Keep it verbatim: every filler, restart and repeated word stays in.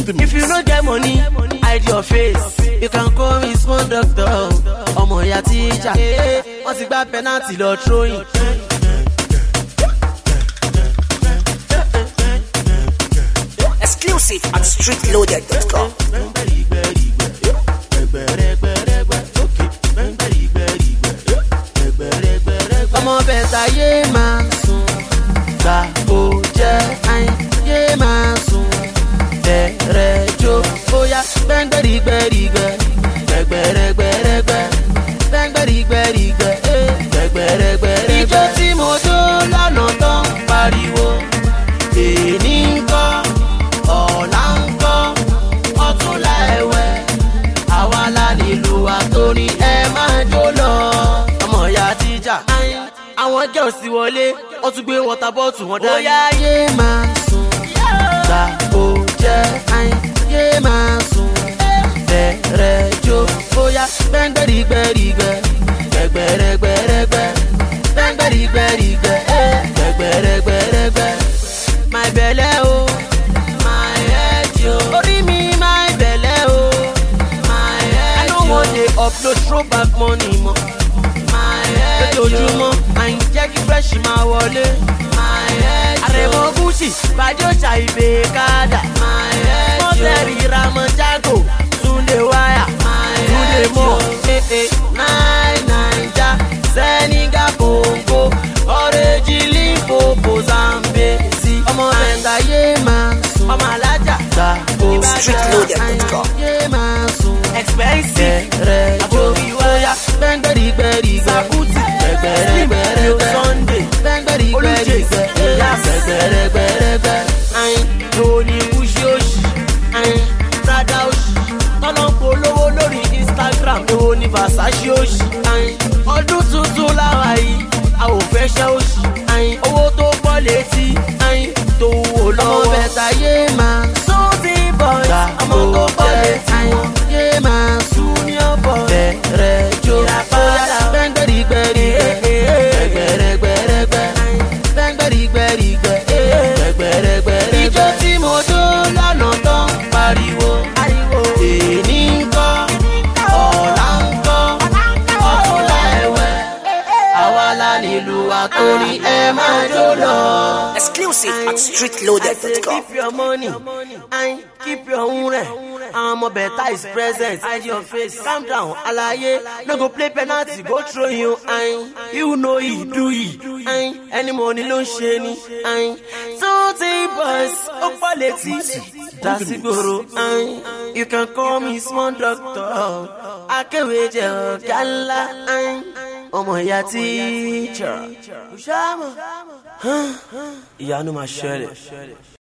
mix. If you no get money, hide your face. You can call me small doctor. Ọmọ ìyá teacher. Wọ́n ti gba penalty lọ throwing. Exclusive at street loaded dot com. Ọmọ bẹ̀ta yé máa sùn, gbà kó jẹ́ àìn yé máa sùn, bẹ̀rẹ̀ jó bóyá gbẹ́ngbẹ́rìgbẹ́rìgbẹ́, gbẹ̀gbẹ̀rẹ̀gbẹ̀rẹ̀gbẹ́, gbẹ́ngbẹ́rìgbẹ́rìgbẹ́, gbẹ̀gbẹ̀rẹ̀gbẹ̀rẹ̀gbẹ́. Ijó tí mo jó lọ́nà tán pariwo, èní ń kọ́, ọ̀la ń kọ́, ọ̀túnla ẹ̀wẹ̀, àwa la nílùú wa torí ẹ máa jó lọ. Ọmọ ìyá tíjà, àwọn girls ti wọlé, wọ́n tún gbé water bottle wọn dání. Bóyá yé máa sùn, gbà ó jẹ́ àìn yé máa sùn, bẹ̀rẹ̀ jó bóyá gbẹ́ngbẹ́rìgbẹ́rìgbẹ́, gbẹ̀gbẹ̀rẹ̀gbẹ̀rẹ̀gbẹ́, gbẹ́ngbẹ́rìgbẹ́rìgbẹ́, gbẹ̀gbẹ̀rẹ̀gbẹ̀rẹ̀gbẹ́. My belle o, my head yo, orí mi my belle o, my head yo. I no wan dey upload throwback money mọ́. Lójoojúmọ́, àyìn jẹ́ kí fresh máa wọlé. Àrẹ̀mọ Gucci, Bàjọ́jà ìbè kádà. Mọ́tẹ́rì Ramojago, Túndé wáyà, Túndé mọ́. Náì Naija, Sẹ́nígà Kòǹgò, Ọ̀rẹ́jì Lífòpò Zambezi. Ọmọ ẹ̀ńdà yé máa sùn. Ọmọ alájà, street loaded dot com. yé máa sùn. Expensive, àbórí wáyà, gbẹ́ngbẹ́rìgbẹ́rìgbẹ́. Sakuti, gbẹ̀gbẹ̀rẹ̀gbẹ̀rẹ̀gbẹ̀. Sunday, gbẹ́ngbẹ́rìgbẹ́rìgbẹ́. Gbẹ̀gbẹ̀rẹ̀gbẹ̀rẹ̀gbẹ̀. Ayin, lóní Gucci òṣì, ayin, Prada òṣì. Tọ́lọ́ ń polówó lórí Instagram, èwo ni Versace òṣì. Ayin, ọdún tuntun láwa yìí, a ò fẹ́ ṣẹ́ òṣì. Ayin, owó tó pọ̀ létí, ayin, tó wò lọ́wọ́. Ọmọ bẹ̀ta yé máa sóòtì boys, ọmọ tó pọ̀ létí. Ayin, yé máa sùn ní ọ̀bọ̀. Bẹ̀rẹ̀ jó bóyá gbẹ́ngbẹ́rìgbẹ́rìgbẹ́, gbẹ̀gbẹ̀rẹ̀gbẹ̀rẹ̀gbẹ́, gbẹ́ngbẹ́rìgbẹ́rìgbẹ́, gbẹ̀gbẹ̀rẹ̀gbẹ̀rẹ̀gbẹ́. Ijó tí mo jó lọ́nà tán pariwo, èní ń kọ́, ọ̀la ń kọ́, ọ̀túnla ẹ̀wẹ̀, àwa la nílùú wa torí ẹ máa jó lọ. Exclusive at street loaded dot com. Keep your money, and keep your unre. I'm a better is present. Hide your face, calm down, alaye. No go play penalty, go throw you. Ayin, you know he do it. Ayin, any money lo ṣe ni. Ayin, Sauti boys, opaleti, dasigoro. Ayin, you can call me small doctor. Akeweje ọ̀gá. Ayin, ọmọ ìyá teacher. Ìyanu máa ṣẹlẹ̀.